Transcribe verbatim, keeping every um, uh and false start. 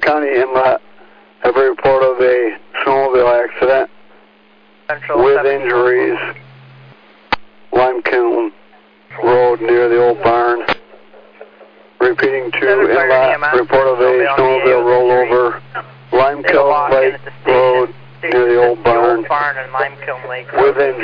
County Inlet have a report of a snowmobile accident Central with injuries. Lime Kiln Road near the old barn. Repeating to Inlet, report of a snowmobile rollover. Lime Kiln Lake Road near the old barn. Barn and Lime Kiln Lake With injuries.